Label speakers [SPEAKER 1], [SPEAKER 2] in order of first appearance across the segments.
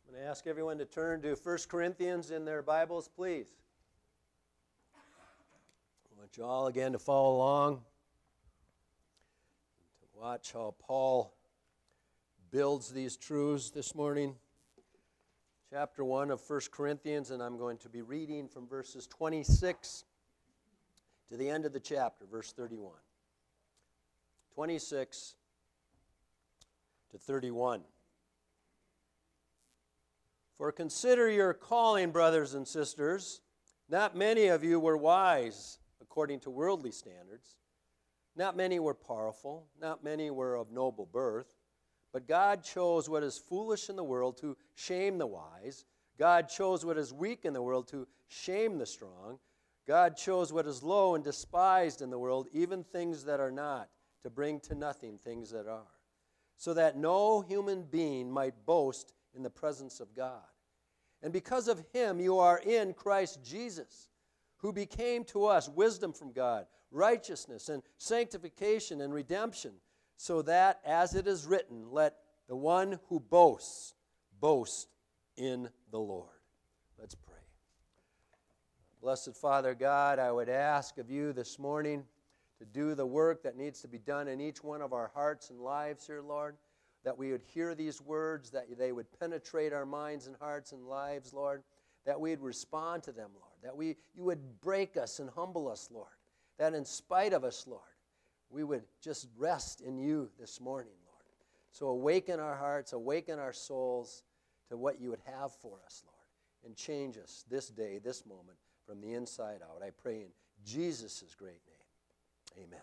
[SPEAKER 1] I'm going to ask everyone to turn to 1 Corinthians in their Bibles, please. I want you all again to follow along, to watch how Paul builds these truths this morning. Chapter 1 of 1 Corinthians, and I'm going to be reading from verses 26 to the end of the chapter, verse 31. 26 to 31. For consider your calling, brothers and sisters. Not many of you were wise according to worldly standards. Not many were powerful. Not many were of noble birth. But God chose what is foolish in the world to shame the wise. God chose what is weak in the world to shame the strong. God chose what is low and despised in the world, even things that are not, to bring to nothing things that are, so that no human being might boast in the presence of God. And because of him you are in Christ Jesus, who became to us wisdom from God, righteousness and sanctification and redemption, so that, as it is written, let the one who boasts, boast in the Lord. Let's pray. Blessed Father God, I would ask of you this morning to do the work that needs to be done in each one of our hearts and lives here, Lord, that we would hear these words, that they would penetrate our minds and hearts and lives, Lord, that we would respond to them, Lord, that you would break us and humble us, Lord, that in spite of us, Lord, we would just rest in you this morning, Lord. So awaken our hearts, awaken our souls to what you would have for us, Lord, and change us this day, this moment, from the inside out. I pray in Jesus' great name. Amen.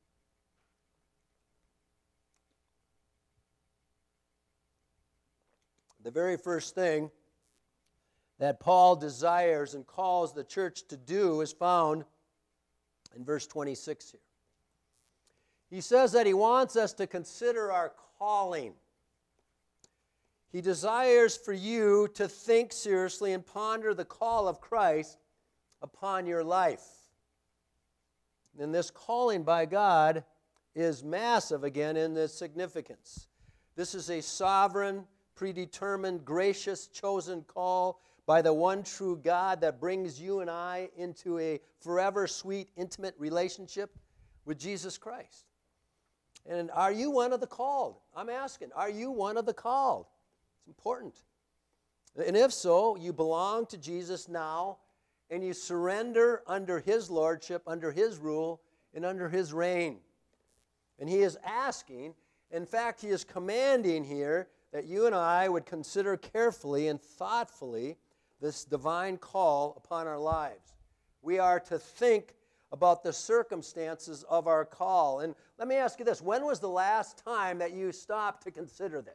[SPEAKER 1] The very first thing that Paul desires and calls the church to do is found in verse 26 here. He says that he wants us to consider our calling. He desires for you to think seriously and ponder the call of Christ upon your life. And this calling by God is massive again in its significance. This is a sovereign, predetermined, gracious, chosen call by the one true God that brings you and I into a forever sweet, intimate relationship with Jesus Christ. And are you one of the called? I'm asking, are you one of the called? It's important. And if so, you belong to Jesus now, and you surrender under his lordship, under his rule, and under his reign. And he is asking, in fact, he is commanding here that you and I would consider carefully and thoughtfully this divine call upon our lives. We are to think about the circumstances of our call. And let me ask you this, when was the last time that you stopped to consider this?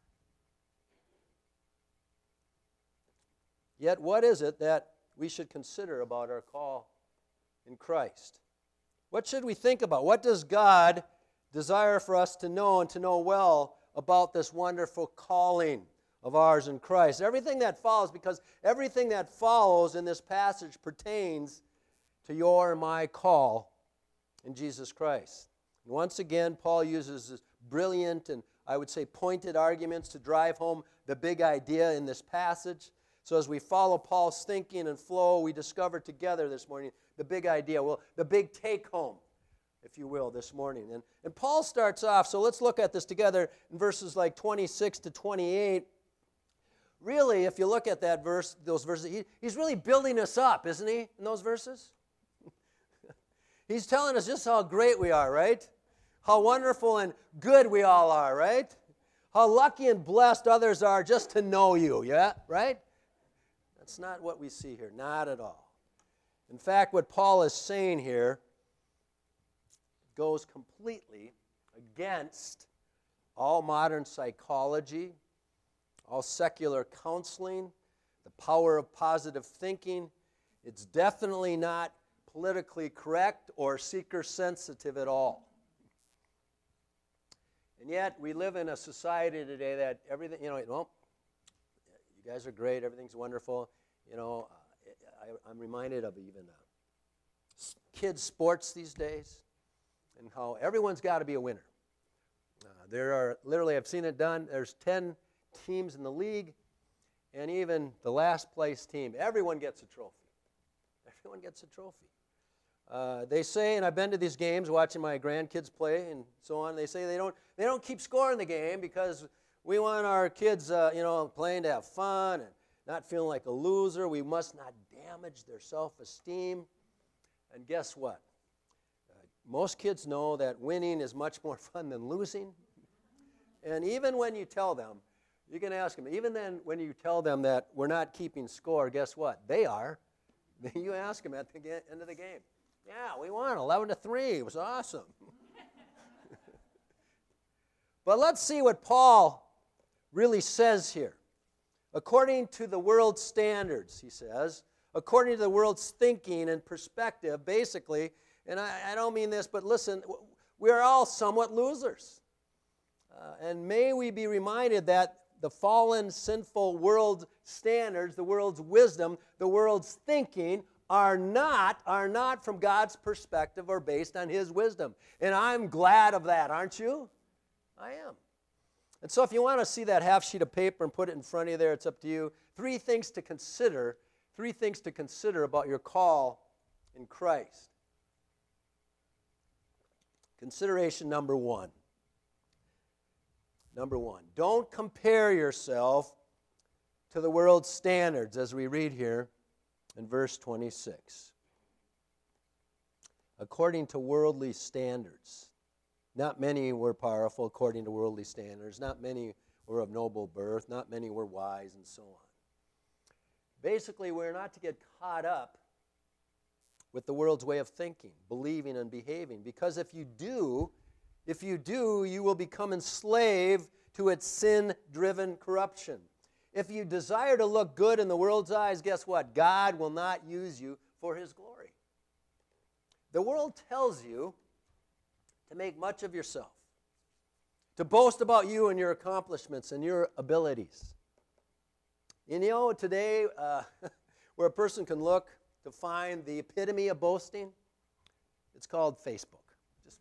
[SPEAKER 1] Yet what is it that we should consider about our call in Christ? What should we think about? What does God desire for us to know and to know well about this wonderful calling of ours in Christ? Everything that follows, because everything that follows in this passage pertains to your and my call in Jesus Christ. And once again, Paul uses this brilliant and I would say pointed arguments to drive home the big idea in this passage. So as we follow Paul's thinking and flow, we discover together this morning the big idea, well, the big take-home, if you will, this morning. And Paul starts off, so let's look at this together in verses like 26 to 28. Really, if you look at that verse, those verses, he's really building us up, isn't he, in those verses? He's telling us just how great we are, right? How wonderful and good we all are, right? How lucky and blessed others are just to know you, yeah, right? That's not what we see here, not at all. In fact, what Paul is saying here goes completely against all modern psychology, all secular counseling, the power of positive thinking. It's definitely not politically correct or seeker-sensitive at all. And yet, we live in a society today that everything, well, you guys are great, everything's wonderful. I'm reminded of even kids' sports these days and how everyone's got to be a winner. There are, literally, I've seen it done, there's 10 teams in the league, and even the last place team, everyone gets a trophy. Everyone gets a trophy. They say, and I've been to these games watching my grandkids play and so on, they say they don't keep score in the game because we want our kids playing to have fun and not feeling like a loser. We must not damage their self-esteem. And guess what? Most kids know that winning is much more fun than losing. And even when you tell them, you can ask them, even then when you tell them that we're not keeping score, guess what? They are. You ask them at the end of the game. Yeah, we won 11-3. It was awesome. But let's see what Paul really says here. According to the world's standards, he says, according to the world's thinking and perspective, basically, and I don't mean this, but listen, we are all somewhat losers. And may we be reminded that the fallen, sinful world standards, the world's wisdom, the world's thinking are not from God's perspective or based on His wisdom. And I'm glad of that, aren't you? I am. And so if you want to see that half sheet of paper and put it in front of you there, it's up to you. Three things to consider about your call in Christ. Consideration number one. Number one, don't compare yourself to the world's standards, as we read here in verse 26. According to worldly standards, not many were powerful according to worldly standards. Not many were of noble birth. Not many were wise, and so on. Basically, we're not to get caught up with the world's way of thinking, believing, and behaving. Because if you do, you will become enslaved to its sin-driven corruption. If you desire to look good in the world's eyes, guess what? God will not use you for His glory. The world tells you to make much of yourself, to boast about you and your accomplishments and your abilities. You know, today, where a person can look to find the epitome of boasting, it's called Facebook. Just,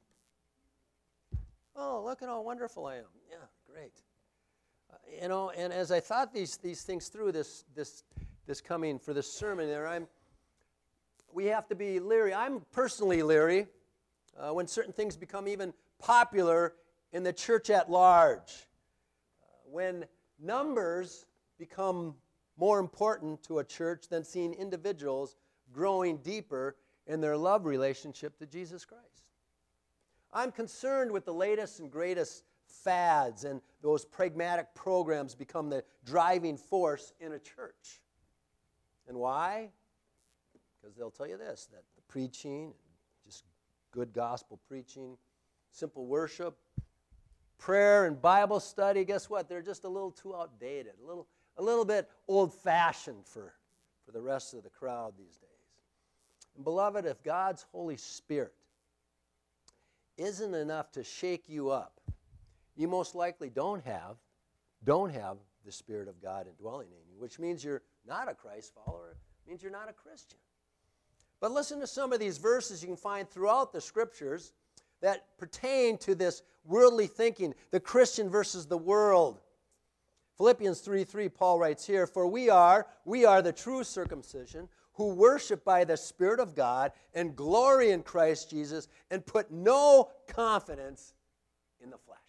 [SPEAKER 1] oh, look at how wonderful I am. Yeah, great. And as I thought these things through this coming for this sermon there, we have to be leery. I'm personally leery when certain things become even popular in the church at large. When numbers become more important to a church than seeing individuals growing deeper in their love relationship to Jesus Christ. I'm concerned with the latest and greatest fads and those pragmatic programs become the driving force in a church. And why? Because they'll tell you this, that the preaching, just good gospel preaching, simple worship, prayer and Bible study, guess what? They're just a little too outdated, a little bit old-fashioned for the rest of the crowd these days. And beloved, if God's Holy Spirit isn't enough to shake you up, you most likely don't have the Spirit of God indwelling in you, which means you're not a Christ follower. It means you're not a Christian. But listen to some of these verses you can find throughout the Scriptures that pertain to this worldly thinking, the Christian versus the world. Philippians 3:3, Paul writes here, "For we are the true circumcision, who worship by the Spirit of God and glory in Christ Jesus and put no confidence in the flesh."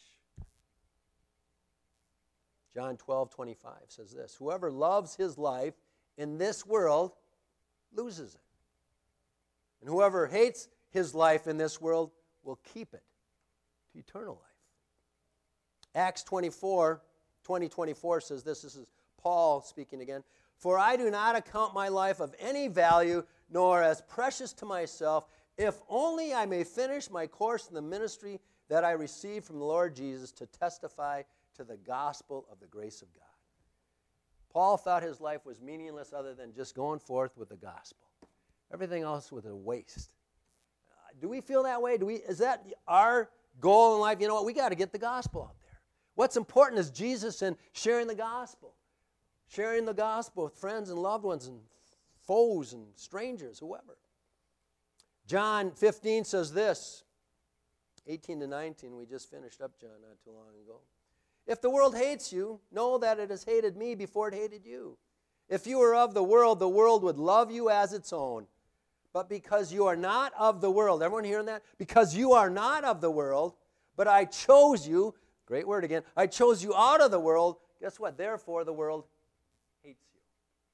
[SPEAKER 1] John 12:25 says this, "Whoever loves his life in this world loses it. And whoever hates his life in this world will keep it to eternal life." Acts 20:24 says this is Paul speaking again, "For I do not account my life of any value, nor as precious to myself, if only I may finish my course in the ministry that I received from the Lord Jesus to testify to the gospel of the grace of God." Paul thought his life was meaningless other than just going forth with the gospel. Everything else was a waste. Do we feel that way? Is that our goal in life? You know what? We got to get the gospel out there. What's important is Jesus and sharing the gospel. Sharing the gospel with friends and loved ones and foes and strangers, whoever. John 15 says this, 18 to 19. We just finished up John not too long ago. If the world hates you, know that it has hated me before it hated you. If you were of the world would love you as its own. But because you are not of the world, everyone hearing that? Because you are not of the world, but I chose you, great word again, I chose you out of the world, guess what? Therefore the world hates you.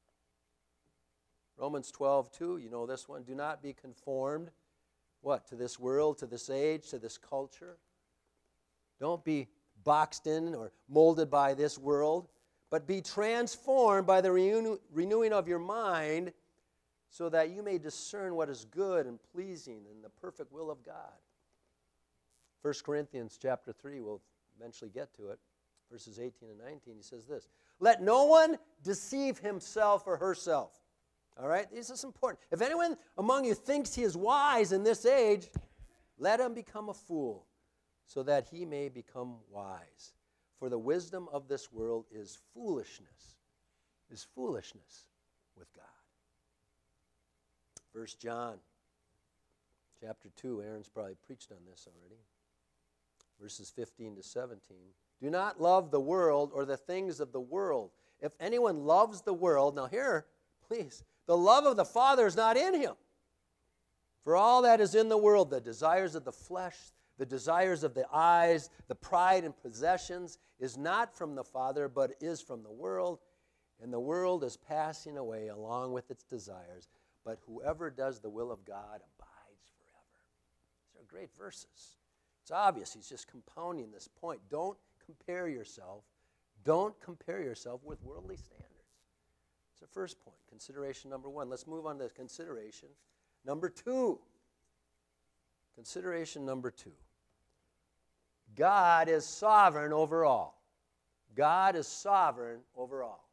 [SPEAKER 1] Romans 12:2, you know this one. Do not be conformed, what? To this world, to this age, to this culture. Don't be boxed in or molded by this world, but be transformed by the renewing of your mind so that you may discern what is good and pleasing and the perfect will of God. 1 Corinthians chapter 3, we'll eventually get to it, verses 18 and 19, he says this, let no one deceive himself or herself. All right, this is important. If anyone among you thinks he is wise in this age, let him become a fool, so that he may become wise. For the wisdom of this world is foolishness with God. 1 John chapter 2, Aaron's probably preached on this already. Verses 15 to 17. Do not love the world or the things of the world. If anyone loves the world, now here, please, the love of the Father is not in him. For all that is in the world, the desires of the flesh, the desires of the eyes, the pride and possessions, is not from the Father, but is from the world. And the world is passing away along with its desires. But whoever does the will of God abides forever. These are great verses. It's obvious he's just compounding this point. Don't compare yourself. Don't compare yourself with worldly standards. It's the first point, consideration number one. Let's move on to consideration number two. Consideration number two. God is sovereign over all. God is sovereign over all.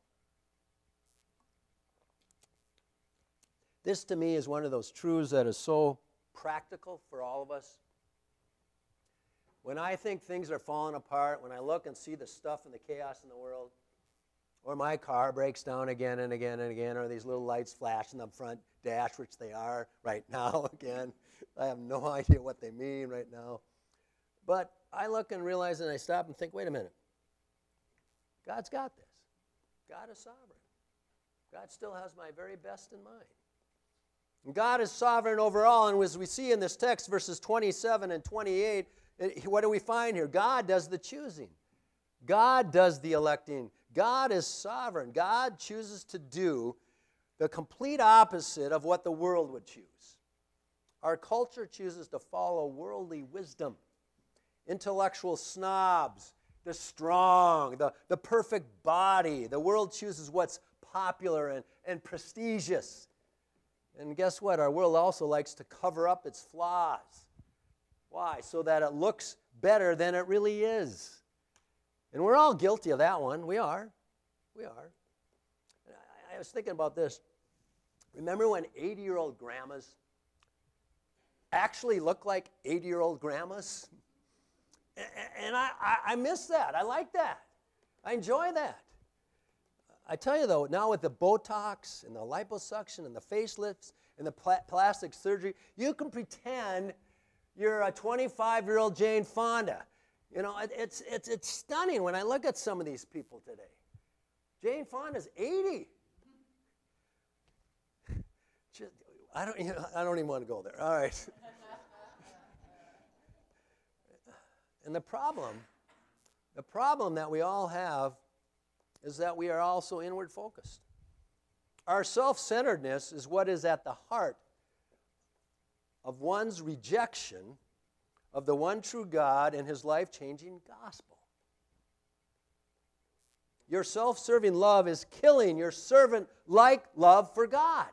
[SPEAKER 1] This to me is one of those truths that is so practical for all of us. When I think things are falling apart, when I look and see the stuff and the chaos in the world, or my car breaks down again and again and again, or these little lights flash in the front dash, which they are right now again. I have no idea what they mean right now. But I look and realize, and I stop and think, wait a minute. God's got this. God is sovereign. God still has my very best in mind. And God is sovereign over all, and as we see in this text, verses 27 and 28, what do we find here? God does the choosing. God does the electing. God is sovereign. God chooses to do the complete opposite of what the world would choose. Our culture chooses to follow worldly wisdom, intellectual snobs, the strong, the perfect body. The world chooses what's popular and prestigious. And guess what? Our world also likes to cover up its flaws. Why? So that it looks better than it really is. And we're all guilty of that one. We are. I was thinking about this. Remember when 80-year-old grandmas actually look like 80-year-old grandmas? And I miss that. I like that. I enjoy that. I tell you, though, now with the Botox and the liposuction and the facelifts and the plastic surgery, you can pretend you're a 25-year-old Jane Fonda. You know, it's stunning when I look at some of these people today. Jane Fonda's 80. I don't even want to go there. All right. And the problem that we all have is that we are also inward focused. Our self-centeredness is what is at the heart of one's rejection of the one true God and his life-changing gospel. Your self-serving love is killing your servant-like love for God.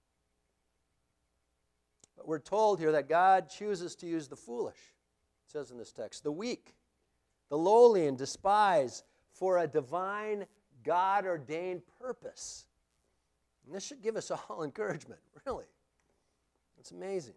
[SPEAKER 1] But we're told here that God chooses to use the foolish, it says in this text, the weak, the lowly and despised for a divine, God-ordained purpose. And this should give us all encouragement, really. It's amazing.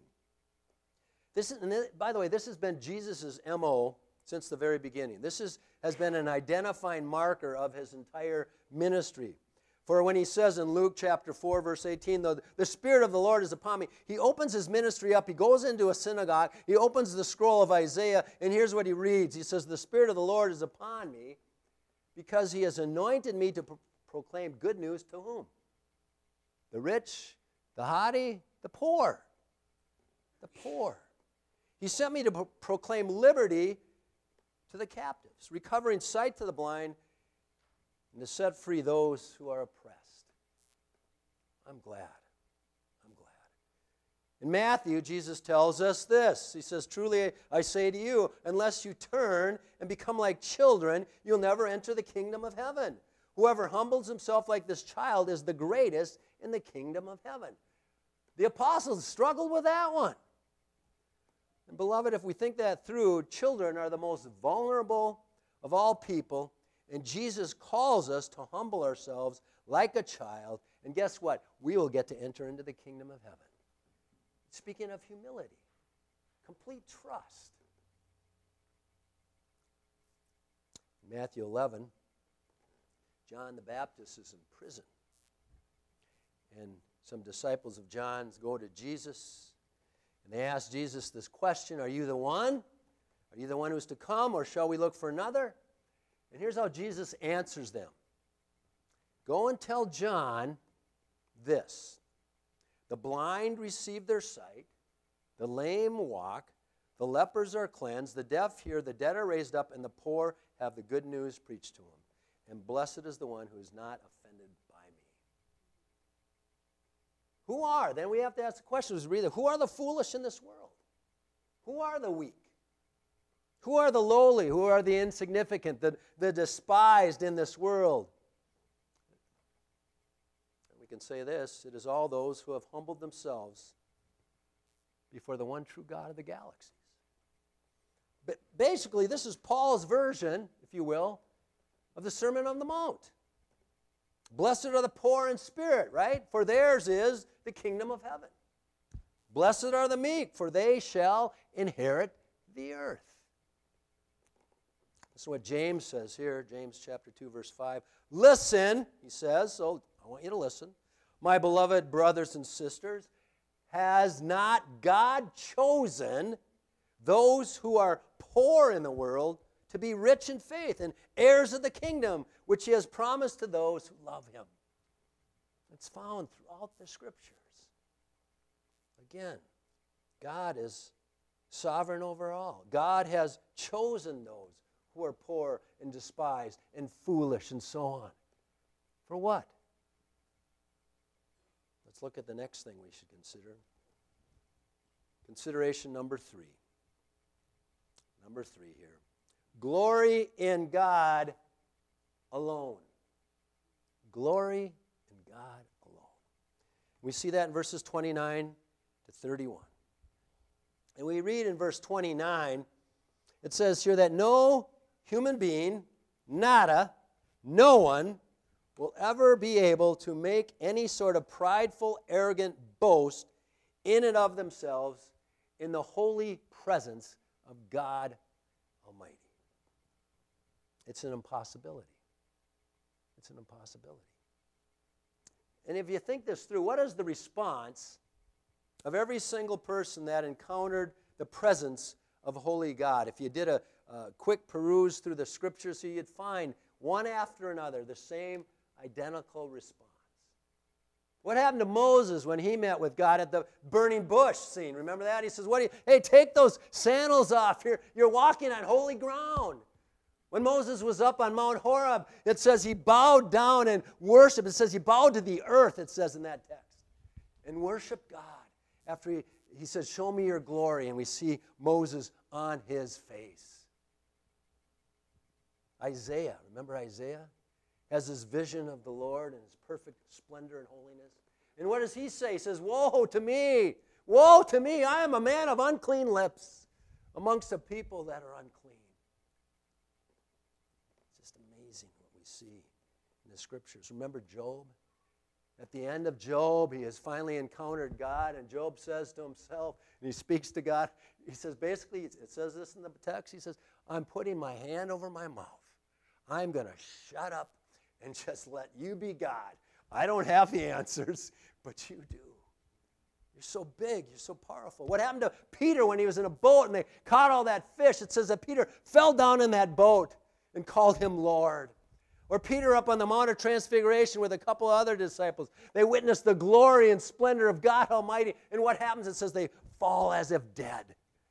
[SPEAKER 1] By the way, this has been Jesus' MO since the very beginning. This has been an identifying marker of his entire ministry. For when he says in Luke chapter 4, verse 18, the Spirit of the Lord is upon me, he opens his ministry up. He goes into a synagogue. He opens the scroll of Isaiah, and here's what he reads. He says, the Spirit of the Lord is upon me because he has anointed me to proclaim good news to whom? The rich, the haughty, the poor. The poor. He sent me to proclaim liberty to the captives, recovering sight to the blind, and to set free those who are oppressed. I'm glad. I'm glad. In Matthew, Jesus tells us this. He says, truly I say to you, unless you turn and become like children, you'll never enter the kingdom of heaven. Whoever humbles himself like this child is the greatest in the kingdom of heaven. The apostles struggled with that one. And beloved, if we think that through, children are the most vulnerable of all people, and Jesus calls us to humble ourselves like a child, and guess what? We will get to enter into the kingdom of heaven. Speaking of humility, complete trust. In Matthew 11, John the Baptist is in prison, and some disciples of John's go to Jesus, and they ask Jesus this question, are you the one? Are you the one who's to come, or shall we look for another? And here's how Jesus answers them. Go and tell John this. The blind receive their sight, the lame walk, the lepers are cleansed, the deaf hear, the dead are raised up, and the poor have the good news preached to them. And blessed is the one who is not offended by me. Who are? Then we have to ask the question, who are the foolish in this world? Who are the weak? Who are the lowly? Who are the insignificant, the despised in this world? And we can say this, it is all those who have humbled themselves before the one true God of the galaxies. But basically, this is Paul's version, if you will, of the Sermon on the Mount. Blessed are the poor in spirit, right? For theirs is the kingdom of heaven. Blessed are the meek, for they shall inherit the earth. This is what James says here, James chapter 2, verse 5. Listen, he says, so I want you to listen. My beloved brothers and sisters, has not God chosen those who are poor in the world to be rich in faith and heirs of the kingdom, which he has promised to those who love him? It's found throughout the scriptures. Again, God is sovereign over all. God has chosen those who are poor and despised and foolish and so on. For what? Let's look at the next thing we should consider. Consideration number 3. Number 3 here. Glory in God alone. Glory in God alone. We see that in verses 29 to 31. And we read in verse 29, it says here that no human being, nada, no one, will ever be able to make any sort of prideful, arrogant boast in and of themselves in the holy presence of God Almighty. It's an impossibility. It's an impossibility. And if you think this through, what is the response of every single person that encountered the presence of holy God? If you did a quick peruse through the scriptures, so you'd find one after another the same identical response. What happened to Moses when he met with God at the burning bush scene? Remember that? He says, hey, take those sandals off. You're walking on holy ground. When Moses was up on Mount Horeb, it says he bowed down and worshiped. It says he bowed to the earth, it says in that text, and worshiped God. After he said, show me your glory, and we see Moses on his face. Isaiah, remember Isaiah? Has this vision of the Lord and his perfect splendor and holiness. And what does he say? He says, woe to me, I am a man of unclean lips amongst a people that are unclean. It's just amazing what we see in the scriptures. Remember Job? At the end of Job, he has finally encountered God, and Job says to himself, and he speaks to God, he says, basically, it says this in the text, he says, I'm putting my hand over my mouth. I'm going to shut up and just let you be God. I don't have the answers, but you do. You're so big. You're so powerful. What happened to Peter when he was in a boat and they caught all that fish? It says that Peter fell down in that boat and called him Lord. Or Peter up on the Mount of Transfiguration with a couple of other disciples. They witness the glory and splendor of God Almighty. And what happens? It says they fall as if dead.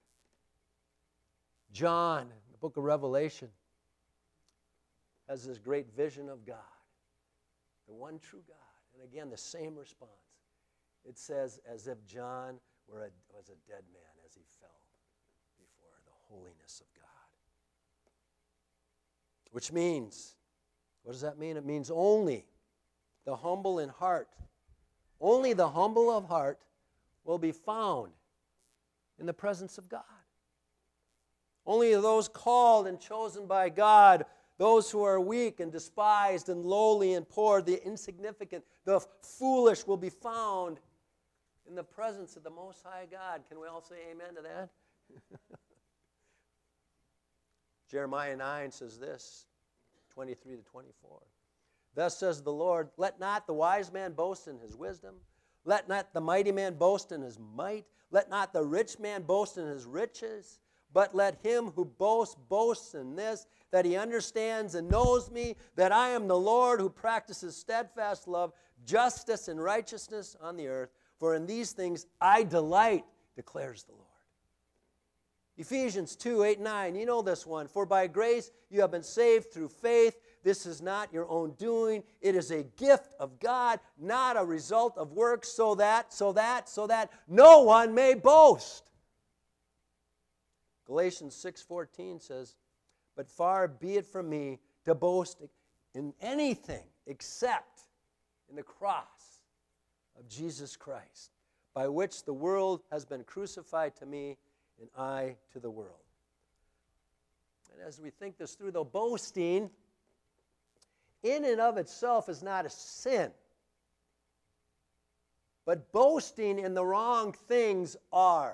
[SPEAKER 1] John, in the book of Revelation, has this great vision of God, the one true God. And again, the same response. It says, as if John was a dead man as he fell before the holiness of God. Which means, what does that mean? It means only the humble in heart, only the humble of heart will be found in the presence of God. Only those called and chosen by God, those who are weak and despised and lowly and poor, the insignificant, the foolish will be found in the presence of the Most High God. Can we all say amen to that? Jeremiah 9 says this, 23 to 24. Thus says the Lord, let not the wise man boast in his wisdom. Let not the mighty man boast in his might. Let not the rich man boast in his riches. But let him who boasts, boast in this, that he understands and knows me, that I am the Lord who practices steadfast love, justice, and righteousness on the earth. For in these things I delight, declares the Lord. Ephesians 2, 8, 9, you know this one. For by grace you have been saved through faith. This is not your own doing. It is a gift of God, not a result of works, so that no one may boast. Galatians 6:14 says, but far be it from me to boast in anything except in the cross of Jesus Christ, by which the world has been crucified to me and I to the world. And as we think this through, though, boasting in and of itself is not a sin. But boasting in the wrong things are.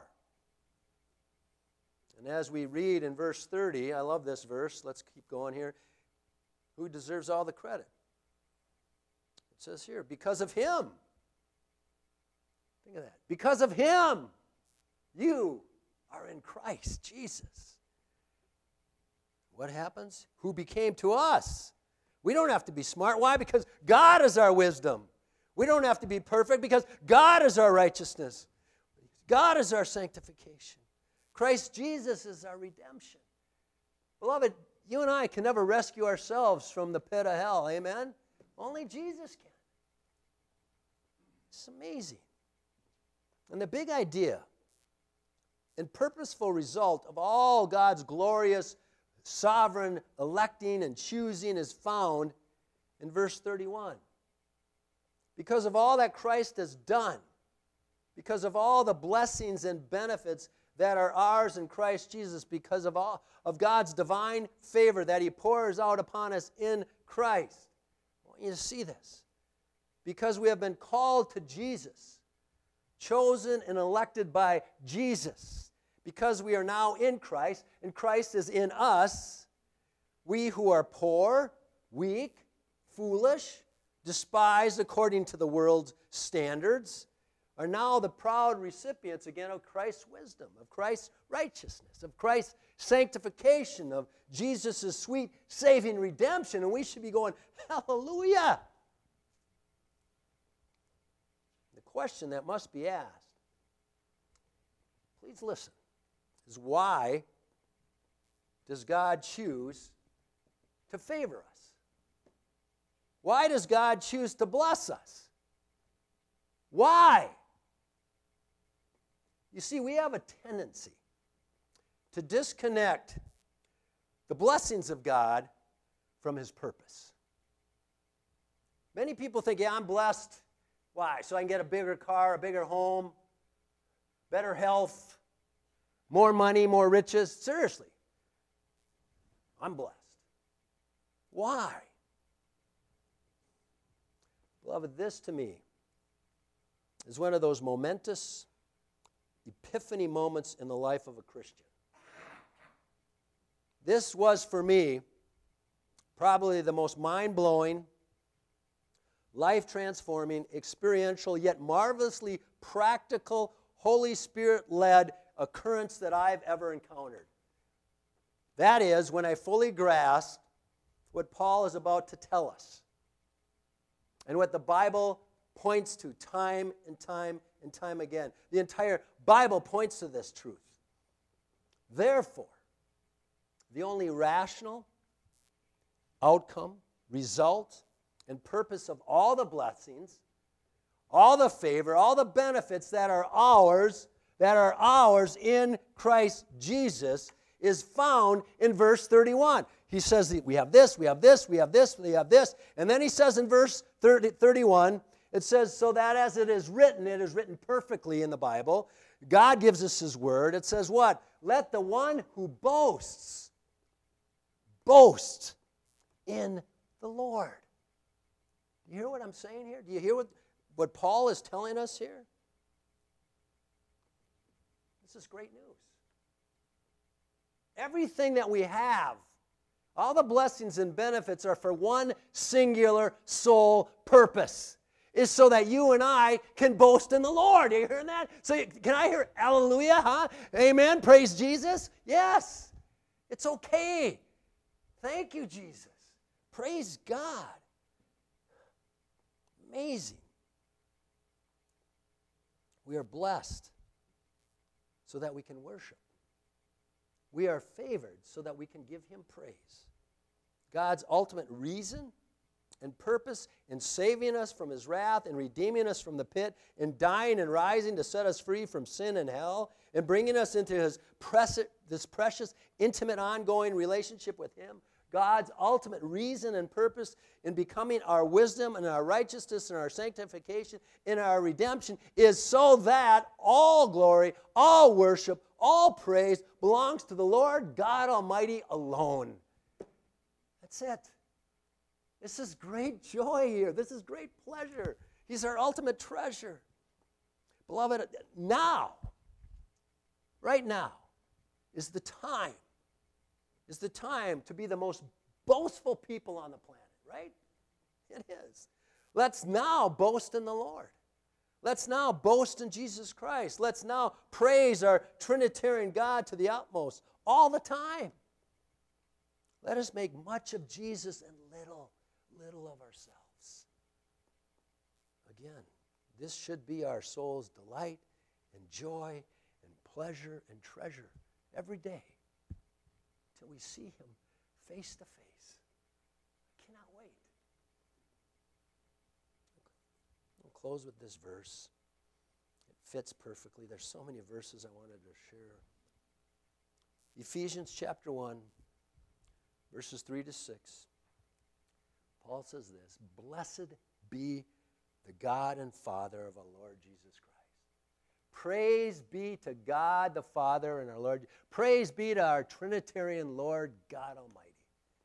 [SPEAKER 1] And as we read in verse 30, I love this verse. Let's keep going here. Who deserves all the credit? It says here, because of him. Think of that. Because of him, you are in Christ Jesus. What happens? Who became to us. We don't have to be smart. Why? Because God is our wisdom. We don't have to be perfect because God is our righteousness. God is our sanctification. Christ Jesus is our redemption. Beloved, you and I can never rescue ourselves from the pit of hell. Amen? Only Jesus can. It's amazing. And the big idea and purposeful result of all God's glorious, sovereign electing and choosing is found in verse 31. Because of all that Christ has done, because of all the blessings and benefits that are ours in Christ Jesus, because of all of God's divine favor that he pours out upon us in Christ. I want you to see this. Because we have been called to Jesus, chosen and elected by Jesus, because we are now in Christ, and Christ is in us, we who are poor, weak, foolish, despised according to the world's standards, are now the proud recipients again of Christ's wisdom, of Christ's righteousness, of Christ's sanctification, of Jesus' sweet saving redemption. And we should be going, hallelujah. The question that must be asked, please listen, is why does God choose to favor us? Why does God choose to bless us? Why? You see, we have a tendency to disconnect the blessings of God from his purpose. Many people think, yeah, I'm blessed. Why? So I can get a bigger car, a bigger home, better health, more money, more riches. Seriously, I'm blessed. Why? Beloved, this to me is one of those momentous epiphany moments in the life of a Christian. This was, for me, probably the most mind-blowing, life-transforming, experiential, yet marvelously practical, Holy Spirit-led occurrence that I've ever encountered. That is, when I fully grasped what Paul is about to tell us. And what the Bible points to time and time and time again. The entire Bible points to this truth. Therefore, the only rational outcome, result, and purpose of all the blessings, all the favor, all the benefits that are ours in Christ Jesus is found in verse 31. He says that we have this, we have this, we have this, we have this. And then he says in verse 31, it says, so that as it is written perfectly in the Bible. God gives us his word. It says what? Let the one who boasts, boast in the Lord. Do you hear what I'm saying here? Do you hear what Paul is telling us here? This is great news. Everything that we have, all the blessings and benefits are for one singular sole purpose, is so that you and I can boast in the Lord. Are you hearing that? So can I hear hallelujah, huh? Amen, praise Jesus? Yes, it's okay. Thank you, Jesus. Praise God. Amazing. We are blessed so that we can worship. We are favored so that we can give him praise. God's ultimate reason and purpose in saving us from his wrath and redeeming us from the pit and dying and rising to set us free from sin and hell and bringing us into this precious, intimate, ongoing relationship with him. God's ultimate reason and purpose in becoming our wisdom and our righteousness and our sanctification and our redemption is so that all glory, all worship, all praise belongs to the Lord God Almighty alone. That's it. This is great joy here. This is great pleasure. He's our ultimate treasure. Beloved, now, right now, is the time to be the most boastful people on the planet, right? It is. Let's now boast in the Lord. Let's now boast in Jesus Christ. Let's now praise our Trinitarian God to the utmost all the time. Let us make much of Jesus and little of ourselves. Again, this should be our soul's delight and joy and pleasure and treasure every day till we see him face to face. I cannot wait. I'll close with this verse. It fits perfectly. There's so many verses I wanted to share. Ephesians chapter 1, verses 3 to 6. Paul says this, blessed be the God and Father of our Lord Jesus Christ. Praise be to God the Father and our Lord. Praise be to our Trinitarian Lord God Almighty.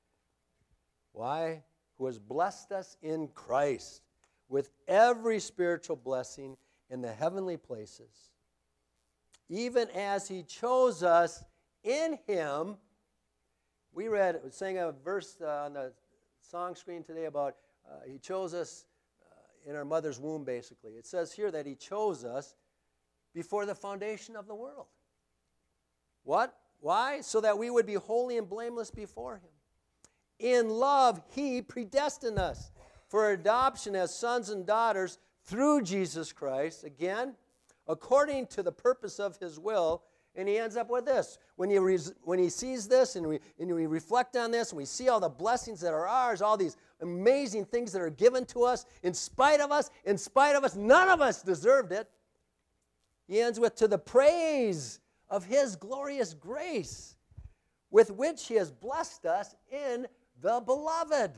[SPEAKER 1] Why? Who has blessed us in Christ with every spiritual blessing in the heavenly places, even as he chose us in him. We sang a verse on the song screen today about he chose us in our mother's womb, basically. It says here that he chose us before the foundation of the world. What? Why? So that we would be holy and blameless before him. In love, he predestined us for adoption as sons and daughters through Jesus Christ, again, according to the purpose of his will. And he ends up with this. When he sees this and we reflect on this and we see all the blessings that are ours, all these amazing things that are given to us, in spite of us, none of us deserved it. He ends with, to the praise of his glorious grace, with which he has blessed us in the beloved.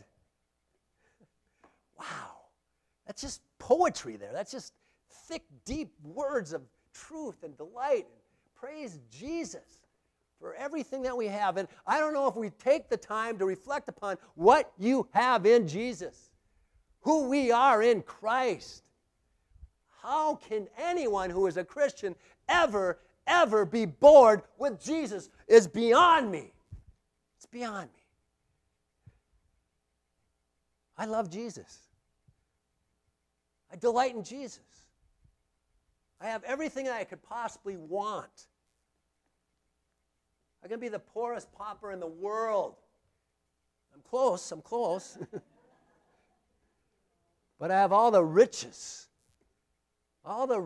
[SPEAKER 1] Wow. That's just poetry there. That's just thick, deep words of truth and delight. Praise Jesus for everything that we have. And I don't know if we take the time to reflect upon what you have in Jesus, who we are in Christ. How can anyone who is a Christian ever be bored with Jesus? It's beyond me. It's beyond me. I love Jesus. I delight in Jesus. I have everything that I could possibly want. I can be the poorest pauper in the world. I'm close. But I have all the riches, all the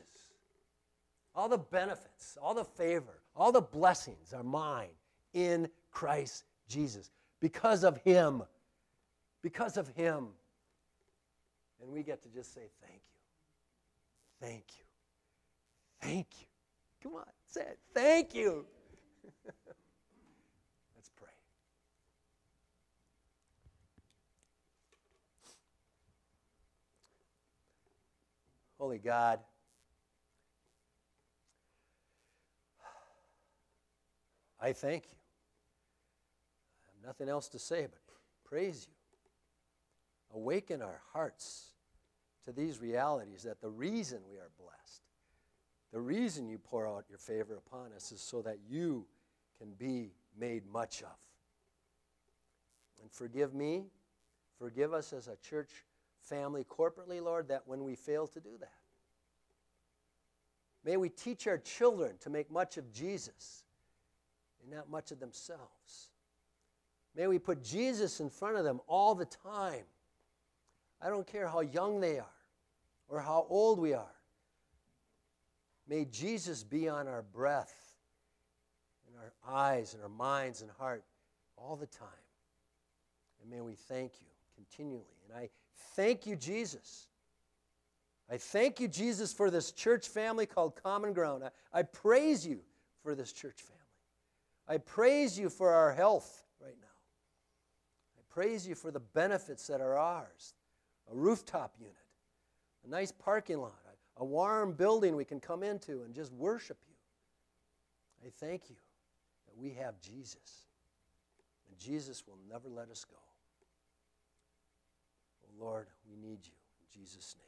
[SPEAKER 1] benefits, all the favor, all the blessings are mine in Christ Jesus because of Him. Because of Him. And we get to just say thank you. Thank you. Thank you. Come on, say it. Thank you. Let's pray. Holy God, I thank you. I have nothing else to say but praise you. Awaken our hearts to these realities that the reason we are blessed, the reason you pour out your favor upon us is so that you can be made much of. And forgive me, forgive us as a church family corporately, Lord, that when we fail to do that. May we teach our children to make much of Jesus and not much of themselves. May we put Jesus in front of them all the time. I don't care how young they are or how old we are. May Jesus be on our breath, in our eyes, and our minds and heart all the time. And may we thank you continually. And I thank you, Jesus. I thank you, Jesus, for this church family called Common Ground. I praise you for this church family. I praise you for our health right now. I praise you for the benefits that are ours. A rooftop unit, a nice parking lot, a warm building we can come into and just worship you. I thank you that we have Jesus, and Jesus will never let us go. Oh Lord, we need you in Jesus' name.